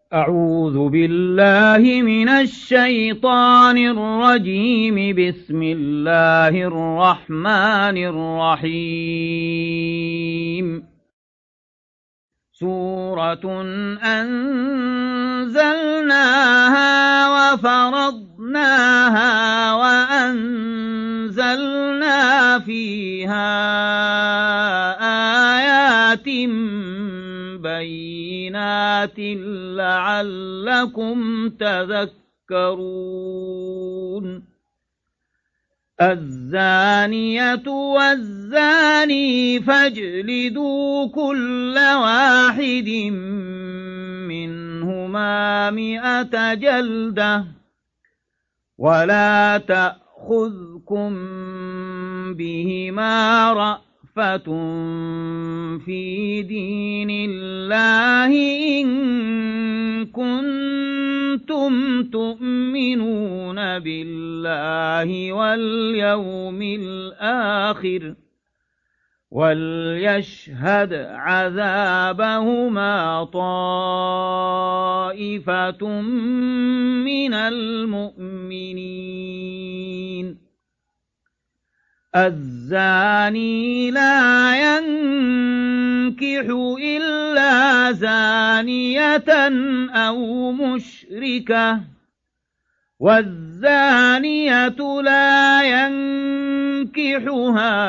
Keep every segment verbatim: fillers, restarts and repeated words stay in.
أعوذ بالله من الشيطان الرجيم. بسم الله الرحمن الرحيم. سورة أنزلناها وفرضناها وأنزلنا فيها آيات بينات لعلكم تذكرون. الزانية والزاني فاجلدوا كل واحد منهما مئة جلدة ولا تأخذكم بهما رأفة في دين الله إن كنتم تؤمنون بالله واليوم الآخر وليشهد عذابهما طائفة من المؤمنين. الزاني لا ينكح إلا زانية أو مشركة والزانية لا ينكحها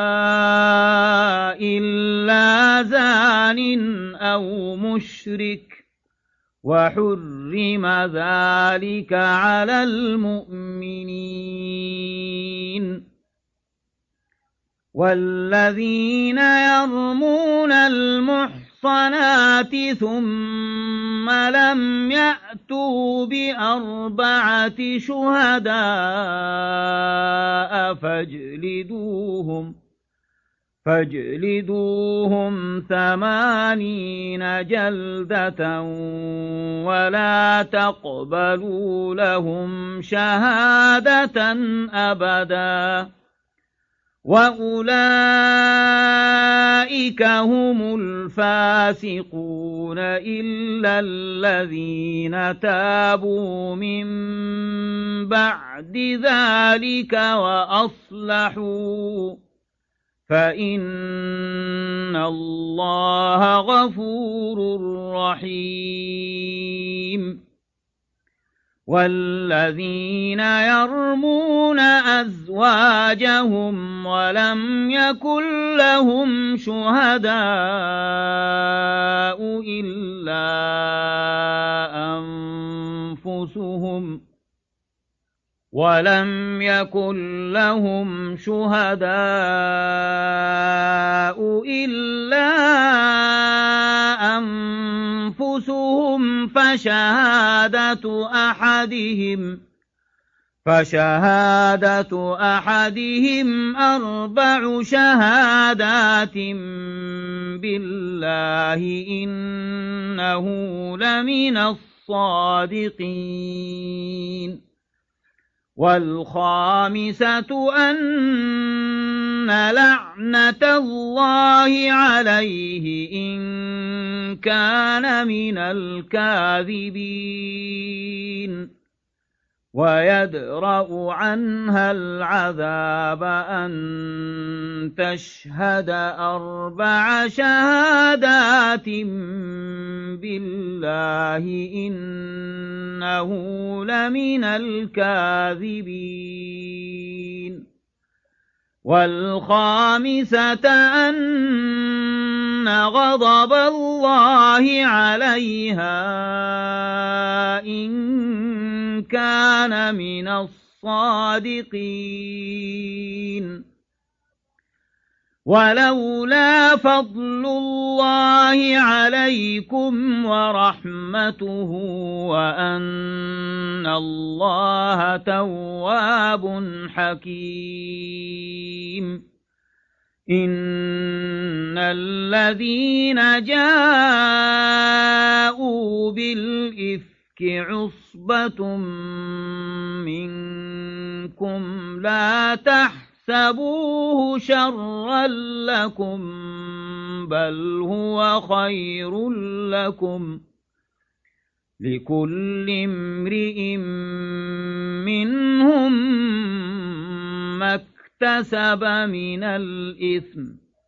إلا زان أو مشرك وحرم ذلك على المؤمنين. والذين يرمون المحصنات ثم لم يأتوا بأربعة شهداء فاجلدوهم فاجلدوهم ثمانين جلدة ولا تقبلوا لهم شهادة أبدا وأولئك هم الفاسقون إلا الذين تابوا من بعد ذلك وأصلحوا فإن الله غفور رحيم. والذين يرمون أزواجهم ولم يكن لهم شهداء إلا أنفسهم ولم يكن لهم شهداء إلا أنفسهم فشهادة أحدهم فشهادة أحدهم أربع شهادات بالله إنه لمن الصادقين. والخامسة أن لعنة الله عليه إن كان من الكاذبين ويدرأ عنها العذاب أن تشهد أربع شهادات بالله إنه لمن الكاذبين. والخامسة أن غضب الله عليها إن كان من الصادقين. ولولا فضل الله عليكم ورحمته وأن الله تواب حكيم. إن الذين جاءوا بالإفك عصبة منكم لا تحسبوه شرا لكم بل هو خير لكم لكل امرئ منهم ما اكتسب من الإثم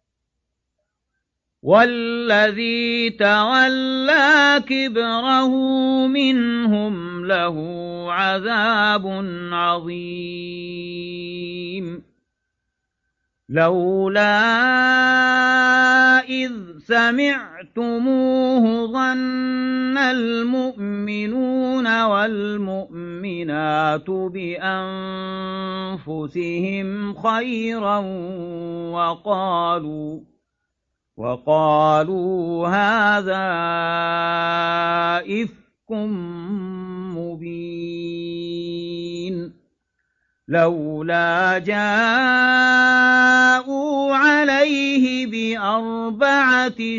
والذي تولى كبره منهم له عذاب عظيم لولا إذ سمعتموه ظن المؤمنون والمؤمنات بأنفسهم خيرا وقالوا وقالوا هذا إفك مبين لولا جاءوا عليه بأربعة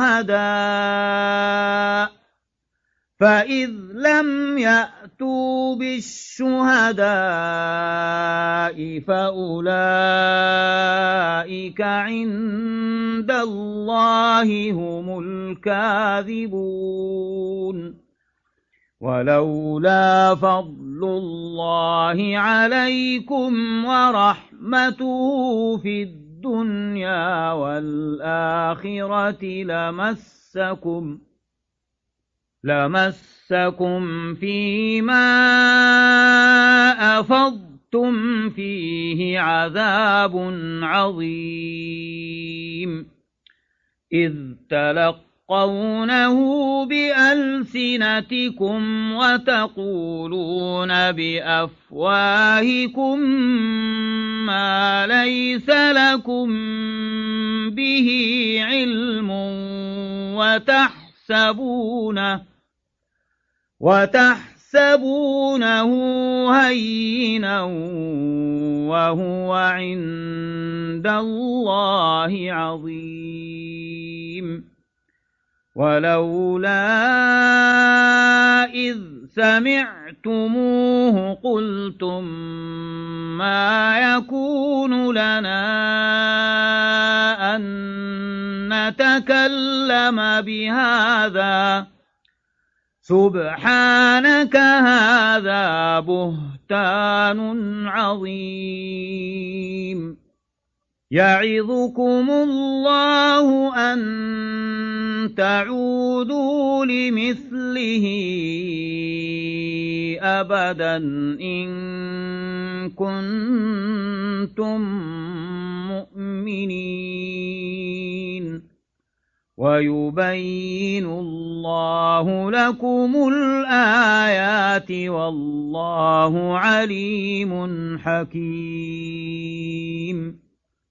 شهداء فإذ لم يأتوا بالشهداء فأولئك عند الله هم الكاذبون ولولا فضل الله عليكم ورحمته في الدنيا والآخرة لمسكم لمسكم فيما أفضتم فيه عذاب عظيم إذ تلقونه بألسنتكم وتقولون بأفواهكم ما ليس لكم به علم وتحسبونه وتحسبونه هينا وهو عند الله عظيم ولولا إذ سمعتموه قلتم ما يكون لنا أن نتكلم بهذا سبحانك هذا بهتان عظيم يعظكم الله أن تعودوا لمثله أبدا إن كنتم مؤمنين ويبين الله لكم الآيات والله عليم حكيم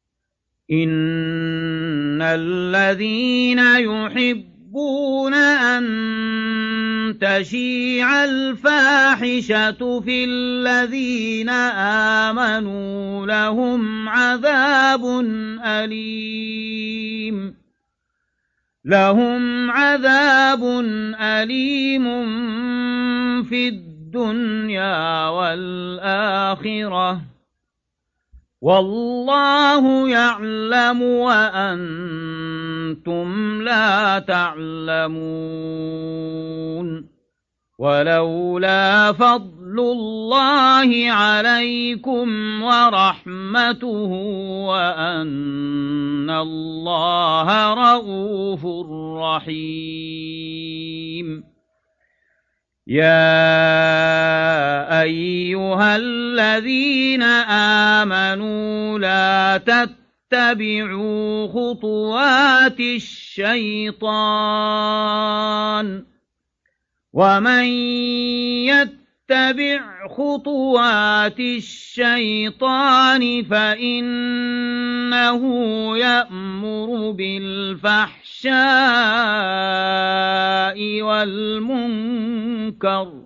إن الذين يحبون أن تشيع الفاحشة في الذين آمنوا لهم عذاب أليم لهم عذاب أليم في الدنيا والآخرة والله يعلم وأنتم لا تعلمون ولولا فضل الله عليكم ورحمته وأن الله رؤوف رحيم يا أيها الذين آمنوا لا تتبعوا خطوات الشيطان ومن يتبع خطوات الشيطان فإنه يأمر بالفحشاء والمنكر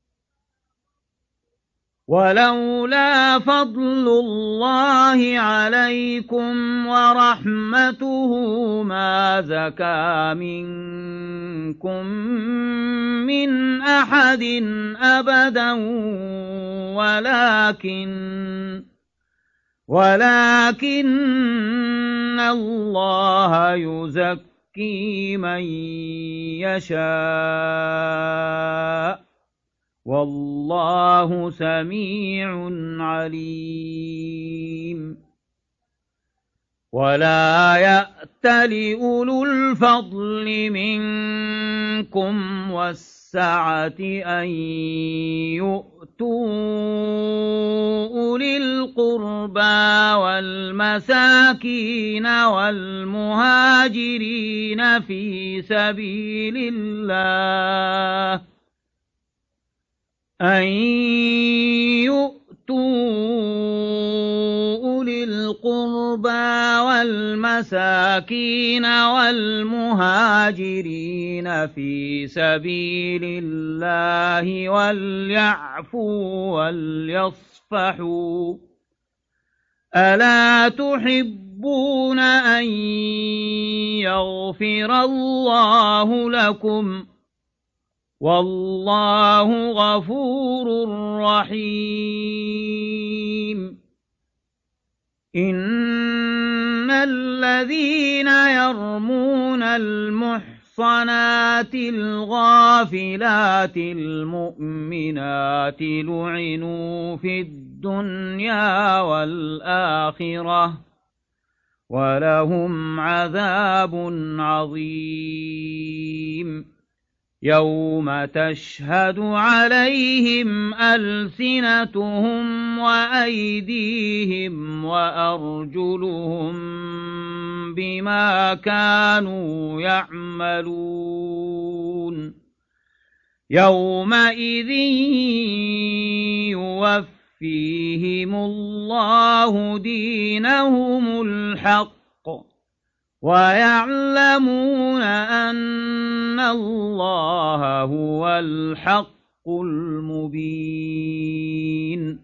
ولولا فضل الله عليكم ورحمته ما زكى منكم من أحد أبدا ولكن ولكن الله يزكي يزكي من يشاء والله سميع عليم ولا يأتل أولو الفضل منكم والسعة أن يؤتوا أولي القربى والمساكين والمهاجرين في سبيل الله أن يؤتوا أولي القربى والمساكين والمهاجرين في سبيل الله وليعفوا وليصفحوا ألا تحبون أن يغفر الله لكم والله غفور رحيم إن الذين يرمون المحصنات الغافلات المؤمنات لعنوا في الدنيا والآخرة ولهم عذاب عظيم يوم تشهد عليهم ألسنتهم وأيديهم وأرجلهم بما كانوا يعملون يومئذ يوفيهم الله دينهم الحق ويعلمون أن الله هو الحق المبين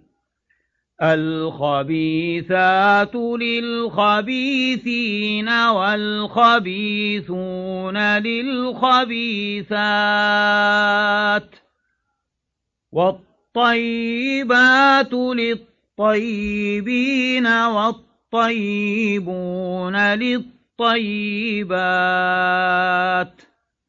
الخبيثات للخبيثين والخبيثون للخبيثات والطيبات للطيبين والطيبون للطيبين الطيبات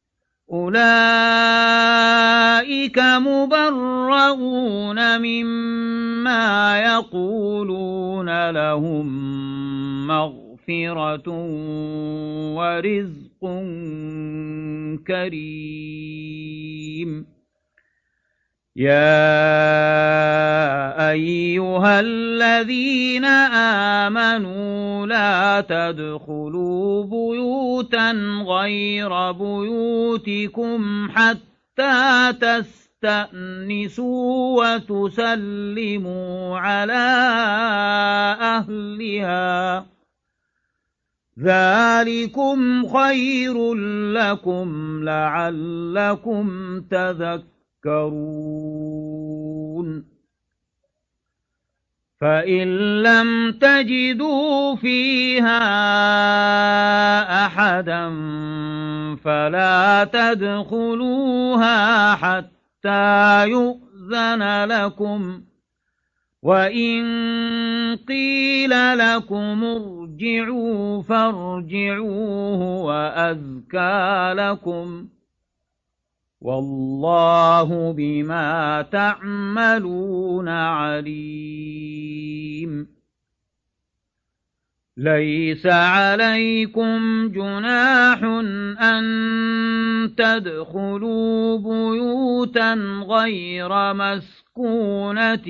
أولئك مبرؤون مما يقولون لهم مغفرة ورزق كريم يا أيها الذين آمنوا لا تدخلوا بيوتا غير بيوتكم حتى تستأنسوا وتسلموا على أهلها ذلكم خير لكم لعلكم تذكرون فإن لم تجدوا فيها أحدا فلا تدخلوها حتى يؤذن لكم وإن قيل لكم ارجعوا فارجعوه وأزكى لكم والله بما تعملون عليم ليس عليكم جناح أن تدخلوا بيوتا غير مسكونة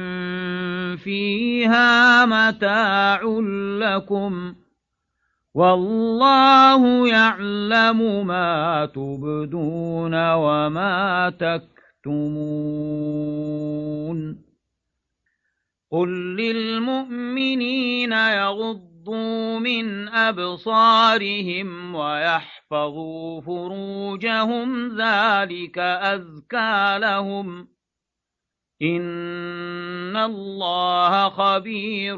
فيها متاع لكم والله يعلم ما تبدون وما تكتمون قل للمؤمنين يغضوا من أبصارهم ويحفظوا فروجهم ذلك أزكى لهم إن الله خبير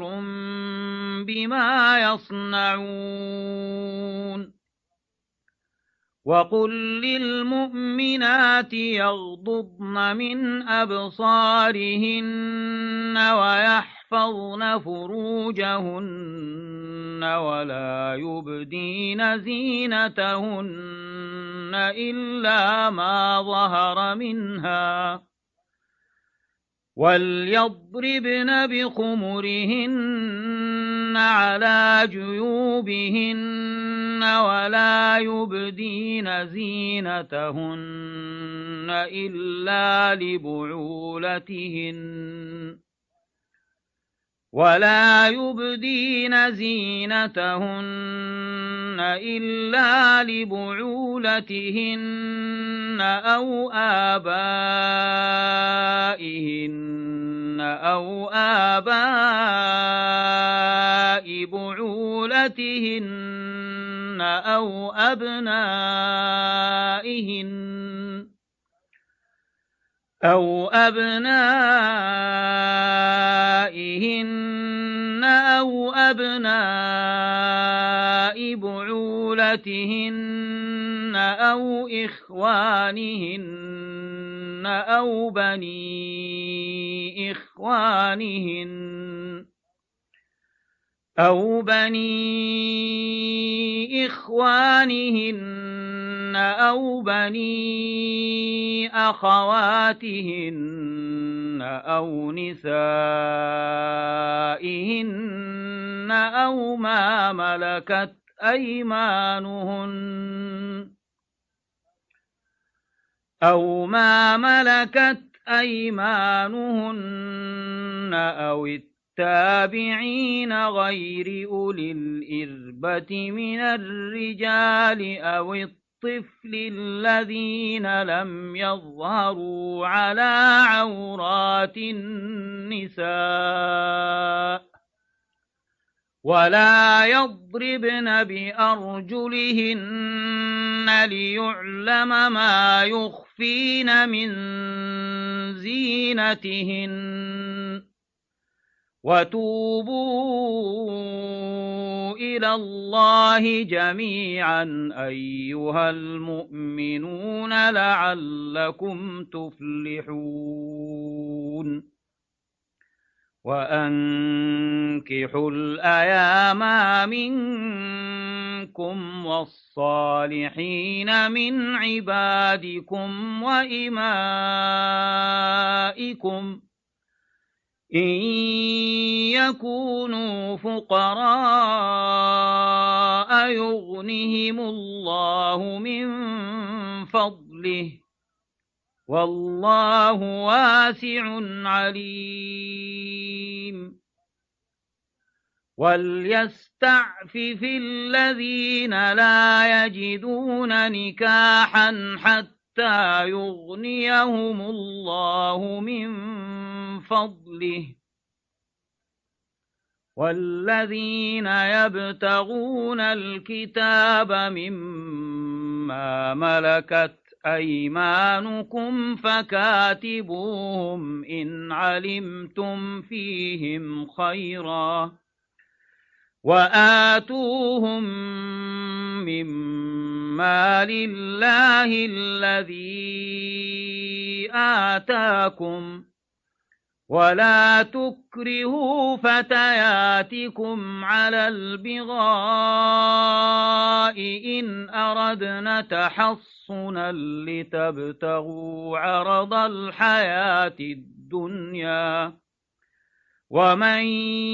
بما يصنعون وقل للمؤمنات يغضضن من أبصارهن ويحفظن فروجهن ولا يبدين زينتهن إلا ما ظهر منها وليضربن بخمرهن على جيوبهن ولا يبدين زينتهن إلا لبعولتهن ولا يبدين زينتهن إلا لبعولتهن أو آبائهن أو آباء بعولتهن أو أبنائهن أو أبنائهن أو أبناء بعولتهن أو إخوانهن أو بني إخوانهن أو بني إخوانهن أو بني أخواتهن أو نسائهن أو ما ملكت أيمانهن أو ما ملكت أيمانهن أو التابعين غير أولي الإربة من الرجال أو الطفل الذين لم يظهروا على عورات النساء ولا يضربن بأرجلهن ليعلم ما يخفين من زينتهن وتوبوا إلى الله جميعا أيها المؤمنون لعلكم تفلحون وأنكحوا الأيام منكم والصالحين من عبادكم وإمائكم إن يكونوا فقراء يغنهم الله من فضله والله واسع عليم وليستعفف الذين لا يجدون نكاحا حتى يغنيهم الله من فضله والذين يبتغون الكتاب مما ملكت أيمانكم فكاتبوهم إن علمتم فيهم خيرا وآتوهم مما لله الذي آتاكم ولا تكرهوا فتياتكم على البغاء إن أردنا تحصنا لتبتغوا عرض الحياة الدنيا ومن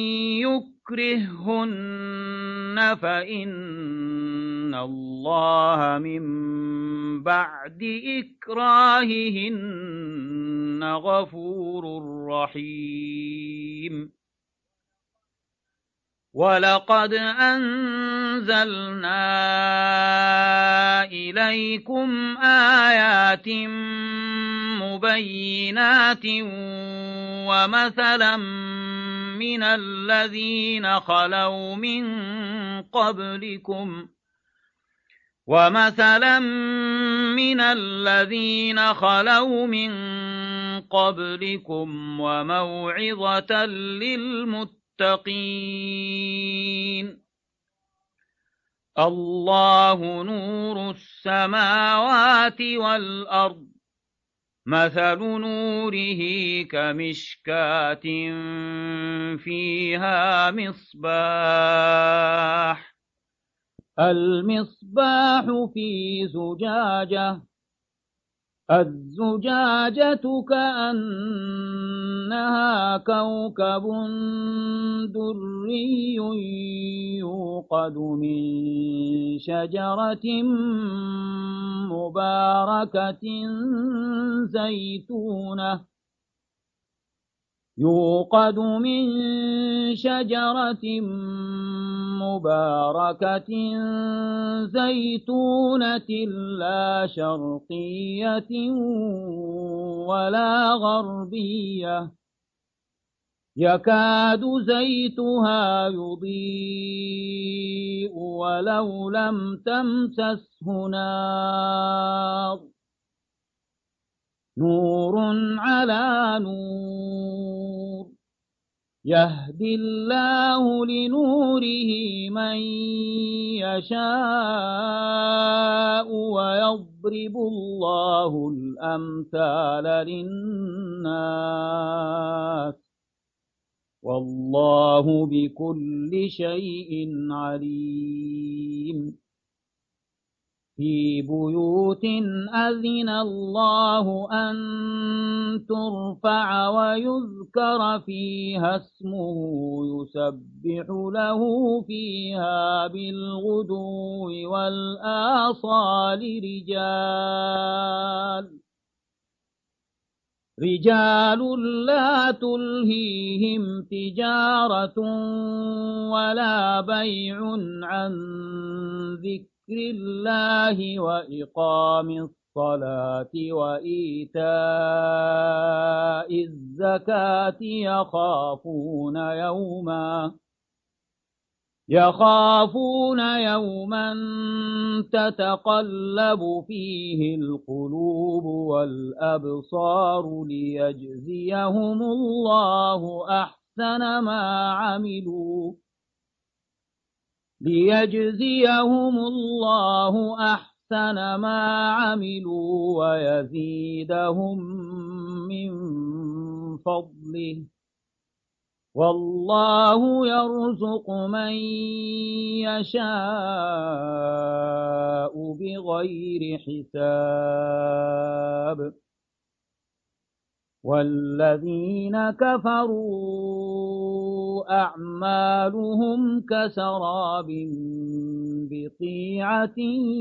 يكرههن فإن الله من بعد إكراههن غفور رحيم ولقد أنزلنا إليكم آيات مبينات ومثلا من الذين خلوا من قبلكم ومثلا من الذين خلوا من قبلكم وموعظة للمتقين الله نور السماوات والأرض مثل نوره كمشكاة فيها مصباح المصباح في زجاجة الزجاجة كأنها كوكب دري يوقد من شجرة مباركة زيتونة يوقد من شجرة مباركة زيتونة لا شرقية ولا غربية يكاد زيتها يضيء ولو لم تمسسه نار نور على نور يهدي الله لنوره من يشاء ويضرب الله الأمثال للناس والله بكل شيء عليم في بيوت أذن الله أن ترفع ويذكر فيها اسمه يسبح له فيها بالغدو والآصال رجال رجال لا تلهيهم تجارة ولا بيع عن ذكر الله وإقام الصلاة وإيتاء الزكاة يخافون يوما يخافون يوما تتقلب فيه القلوب والأبصار ليجزيهم الله أحسن ما عملوا ليجزيهم الله أحسن ما عملوا ويزيدهم من فضله والله يرزق من يشاء بغير حساب والذين كفروا أعمالهم كسراب بقيعة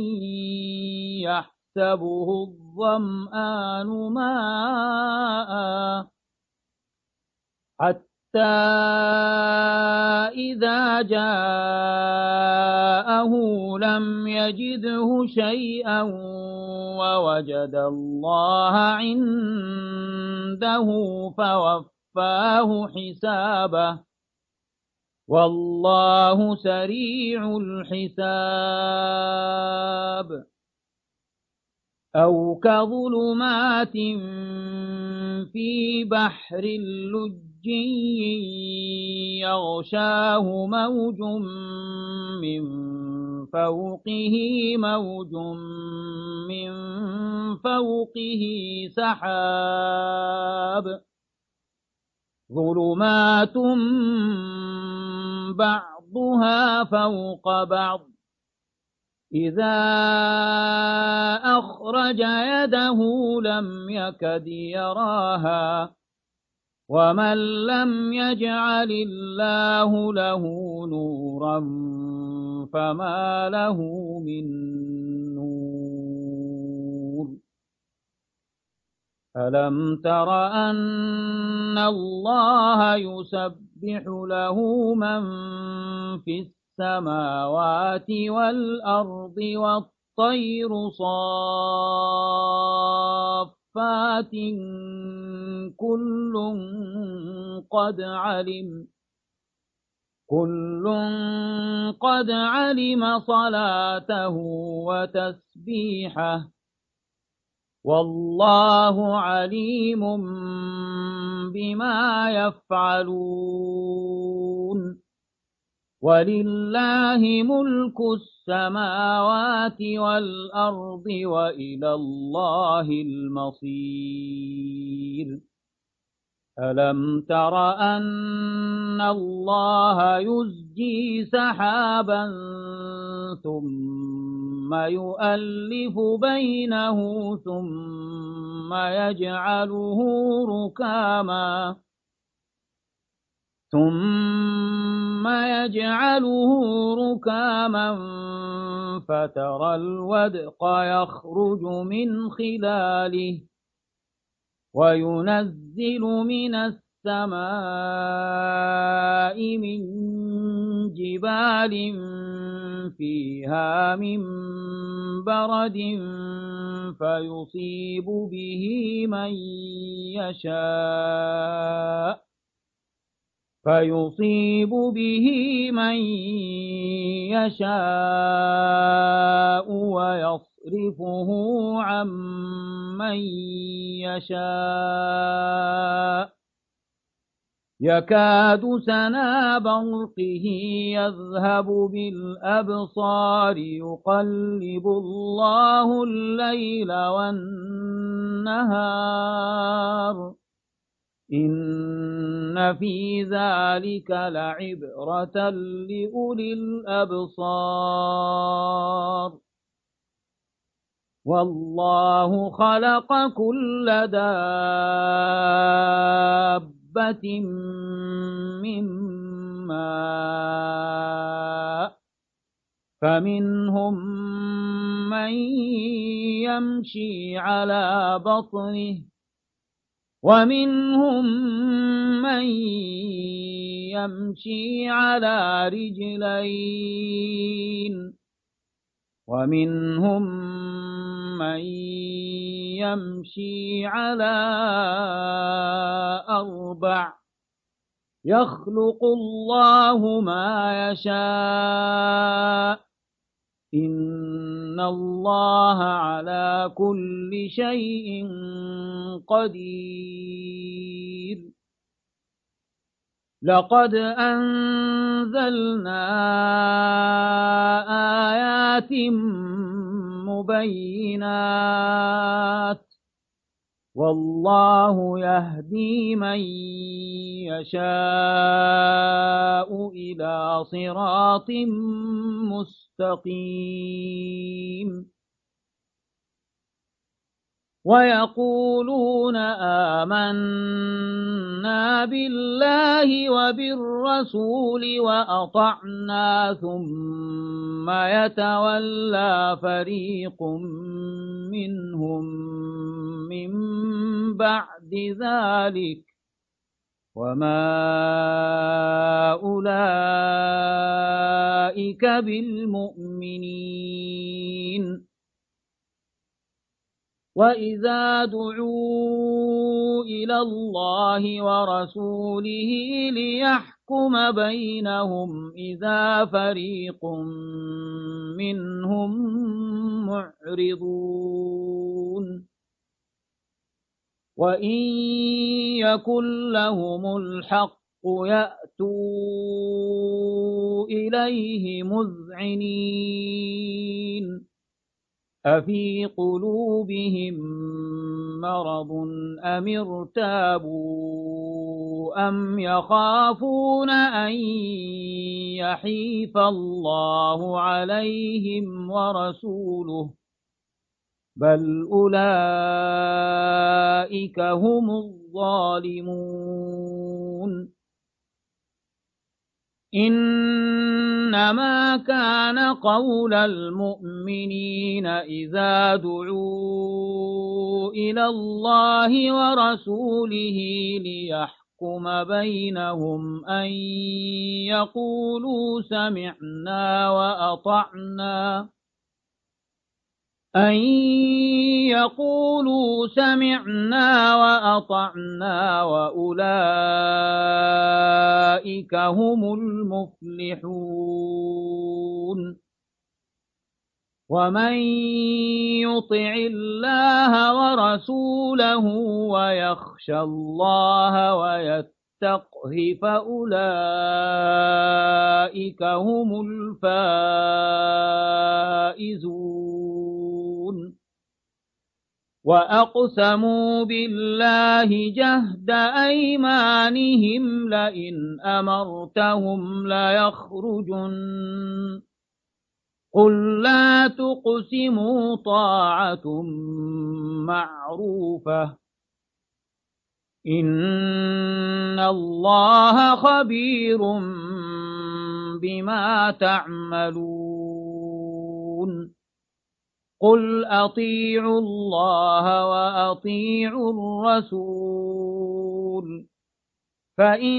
يحسبه الظمآن ماء حتى إذا جاءه لم يجده شيئا ووجد الله عنده فوفاه حسابه والله سريع الحساب أو كظلمات في بحر اللج يغشاه موج من فوقه موج من فوقه سحاب ظلمات بعضها فوق بعض إذا أخرج يده لم يكد يراها ومن لم يجعل الله له نورا فما له من نور ألم تر أن الله يسبح له من في السماوات والأرض والطير صافات كل قد علم كل قد علم صلاته وتسبيحه والله عليم بما يفعلون ولله ملك السماوات والأرض وإلى الله المصير ألم تر أن الله يزجي سحابا ثم يؤلف بينه ثم يجعله ركاما ثم يجعله ركاما فترى الودق يخرج من خلاله وينزل من السماء من جبال فيها من برد فيصيب به من يشاء فيصيب به من يشاء ويصرفه عن من يشاء يكاد سنا برقه يذهب بالأبصار يقلب الله الليل والنهار إن في ذلك لعبرة لأولي الأبصار والله خلق كل دابة من ماء فمنهم من يمشي على بطنه ومنهم من يمشي على رجلين ومنهم من يمشي على أربع يخلق الله ما يشاء إن الله على كل شيء قدير لقد أنزلنا آيات مبينات والله يهدي من يشاء إلى صراط مستقيم ويقولون آمنا بالله وبالرسول وأطعنا ثم يتولى فريق منهم من بعد ذلك وما أولئك بالمؤمنين وإذا دعوا إلى الله ورسوله ليحكم بينهم إذا فريق منهم معرضون وإن يكن لهم الحق يأتوا إليه مذعنين أفي قلوبهم مرض أم ارتابوا أم يخافون أن يحيف الله عليهم ورسوله بل أولئك هم الظالمون إنما كان قول المؤمنين إذا دعوا إلى الله ورسوله ليحكم بينهم أن يقولوا سمعنا وأطعنا أن يقولوا سمعنا وأطعنا وأولئك هم المفلحون ومن يطع الله ورسوله ويخشى الله يستقه فأولئك هم الفائزون وأقسموا بالله جهد أيمانهم لئن أمرتهم ليخرجن قل لا تقسموا طاعة معروفة إن الله خبير بما تعملون قل أطيعوا الله وأطيعوا الرسول فإن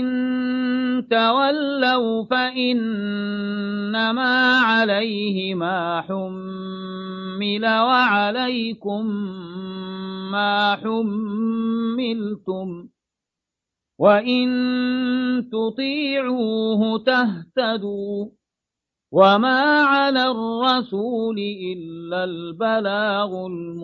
تولوا فإنما عليه ما حمل وعليكم ما حملتم وإن تطيعوه تهتدوا وما على الرسول إلا البلاغ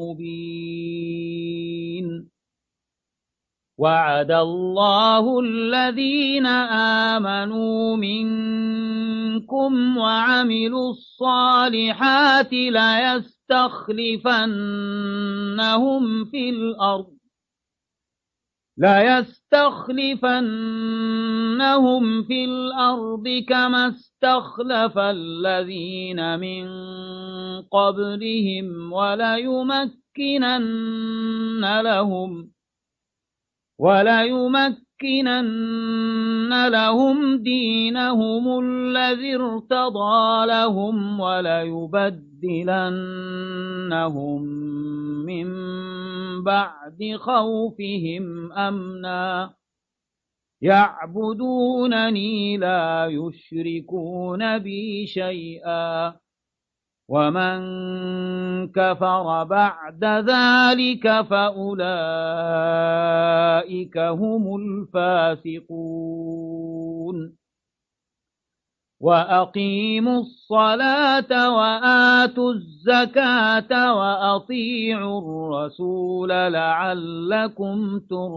المبين وعد الله الذين آمنوا منكم وعملوا الصالحات ليستخلفنهم في الأرض ليستخلفنهم في الأرض كما استخلف الذين من قبلهم وليمكنن لهم وليمكنن لهم دينهم الذي ارتضى لهم وليبدلنهم من بعد خوفهم أمنا يعبدونني لا يشركون بي شيئا ومن كفر بعد ذلك فأولئك هم الفاسقون وأقيموا الصلاة وآتوا الزكاة وأطيعوا الرسول لعلكم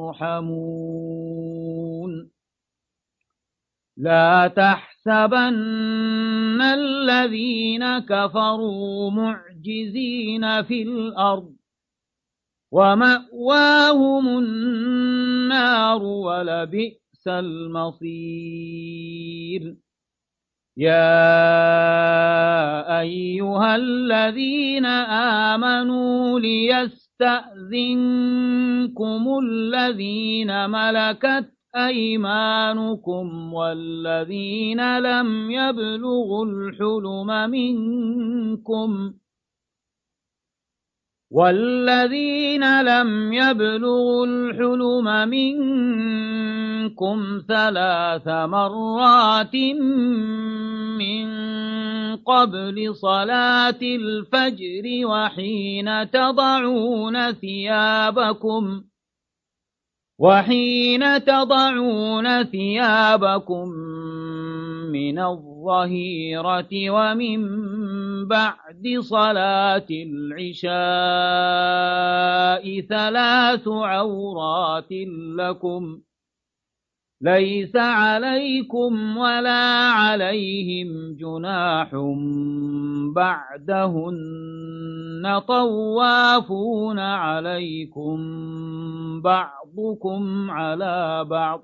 ترحمون لا تحسبن الذين كفروا معجزين في الأرض ومأواهم النار ولبئس المصير يا أيها الذين آمنوا ليستأذنكم الذين ملكت أيمانكم والذين لم يبلغوا الحلم منكم والذين لم يبلغوا الحلم منكم ثلاث مرات من قبل صلاة الفجر وحين تضعون ثيابكم وحين تضعون ثيابكم من الظهيرة ومن بعد صلاة العشاء ثلاث عورات لكم ليس عليكم ولا عليهم جناح بعدهن طوافون عليكم بعضكم على بعض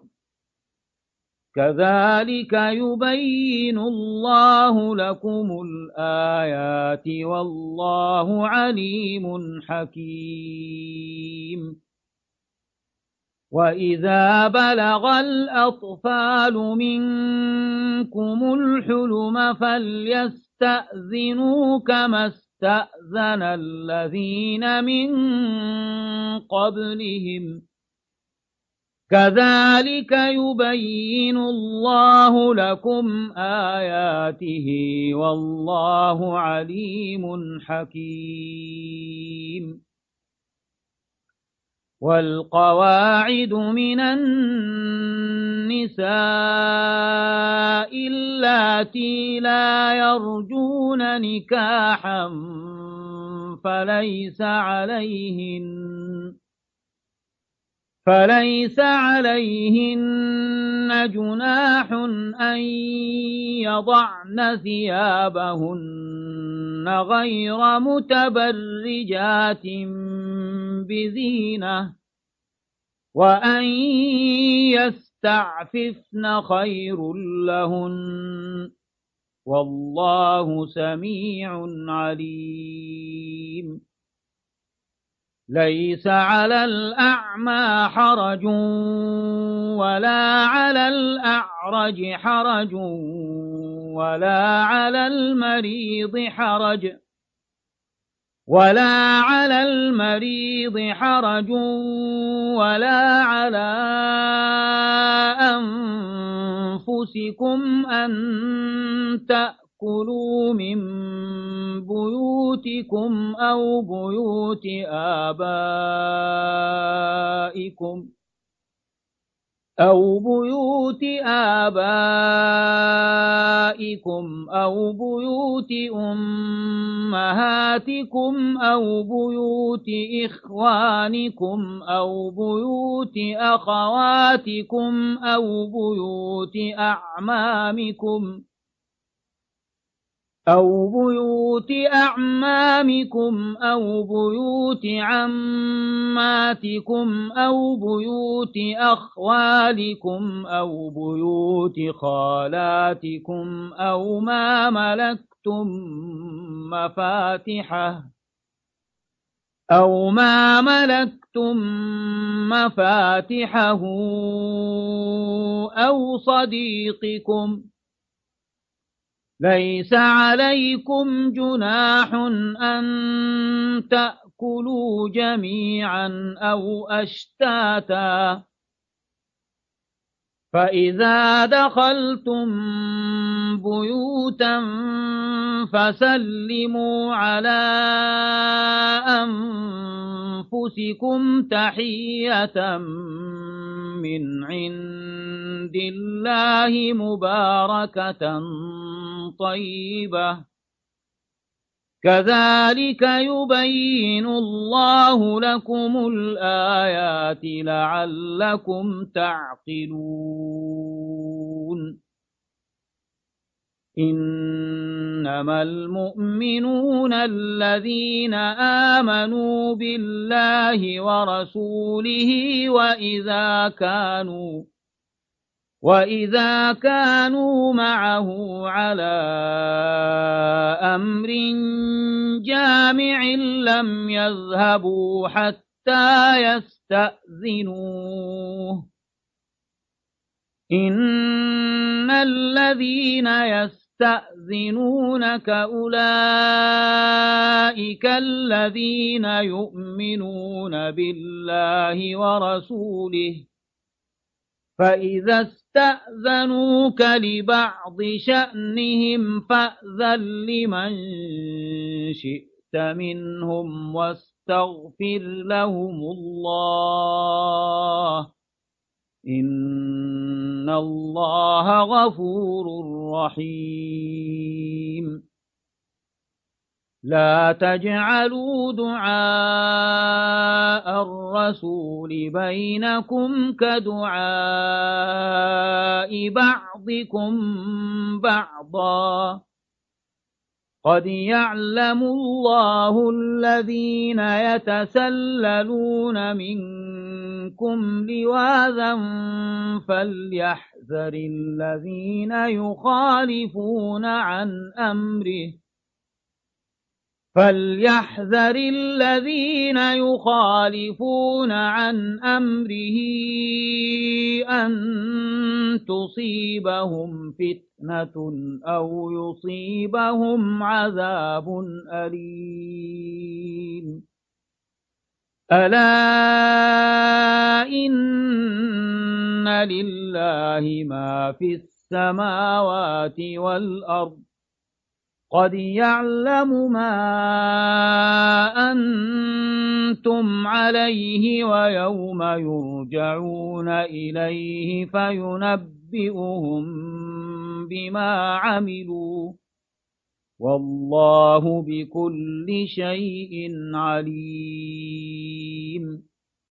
كذلك يبين الله لكم الآيات والله عليم حكيم وإذا بلغ الأطفال منكم الحلم فليستأذنوا كما استأذن الذين من قبلهم كذلك يبين الله لكم آياته والله عليم حكيم والقواعد من النساء اللاتي لا يرجون نكاحا فليس عليهن فليس عليهن جناح أن يضعن ثيابهن غير متبرجات بزينة وأن يستعففن خير لهن والله سميع عليم ليس على الأعمى حرج ولا على الأعرج حرج ولا على المريض حرج ولا على المريض حرج ولا على أنفسكم أن تأكلوا من بيوتكم أو بيوت آبائكم أو بيوت آبائكم أو بيوت أمهاتكم أو بيوت إخوانكم أو بيوت أخواتكم أو بيوت أعمامكم أو بيوت أعمامكم أو بيوت عماتكم أو بيوت أخوالكم أو بيوت خالاتكم أو ما ملكتم مفاتحه أو ما ملكتم مفاتحه أو صديقكم ليس عليكم جناح أن تأكلوا جميعا أو أشتاتا فإذا دخلتم بيوتا فسلموا على أنفسكم تحية من عند الله مباركة طيبة كذلك يبين الله لكم الآيات لعلكم تعقلون إنما المؤمنون الذين آمنوا بالله ورسوله وإذا كانوا وإذا كانوا معه على أمر جامع لم يذهبوا حتى يستأذنوه إن الذين يستأذنونك أولئك الذين يؤمنون بالله ورسوله فإذا استأذنوك لبعض شأنهم فأذن لمن شئت منهم واستغفر لهم الله إن الله غفور رحيم لا تجعلوا دعاء الرسول بينكم كدعاء بعضكم بعضا قد يعلم الله الذين يتسللون منكم لواذا فليحذر الذين يخالفون عن أمره فليحذر الذين يخالفون عن أمره أن تصيبهم فتنة أو يصيبهم عذاب أليم ألا إن لله ما في السماوات والأرض قد يعلم ما أنتم عليه ويوم يرجعون إليه فينبئهم بما عملوا والله بكل شيء عليم